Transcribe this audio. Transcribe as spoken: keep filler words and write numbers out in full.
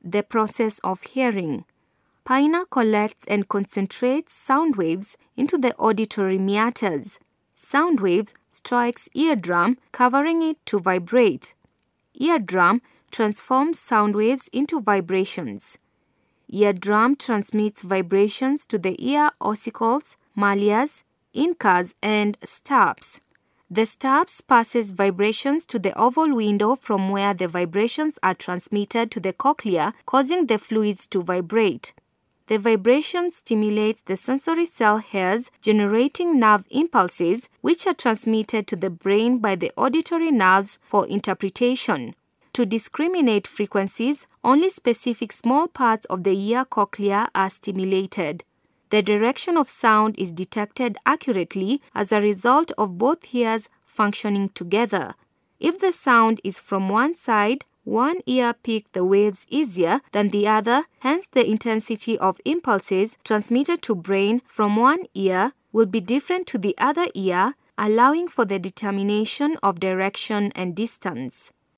the process of hearing. Pinna collects and concentrates sound waves into the auditory meatus. Sound waves strikes eardrum, covering it to vibrate. Eardrum transforms sound waves into vibrations. Eardrum transmits vibrations to the ear ossicles, malleus, incus, and stapes. The stapes passes vibrations to the oval window from where the vibrations are transmitted to the cochlea, causing the fluids to vibrate. The vibration stimulates the sensory cell hairs, generating nerve impulses, which are transmitted to the brain by the auditory nerves for interpretation. To discriminate frequencies, only specific small parts of the ear cochlea are stimulated. The direction of sound is detected accurately as a result of both ears functioning together. If the sound is from one side, one ear picks the waves easier than the other, hence the intensity of impulses transmitted to brain from one ear will be different to the other ear, allowing for the determination of direction and distance.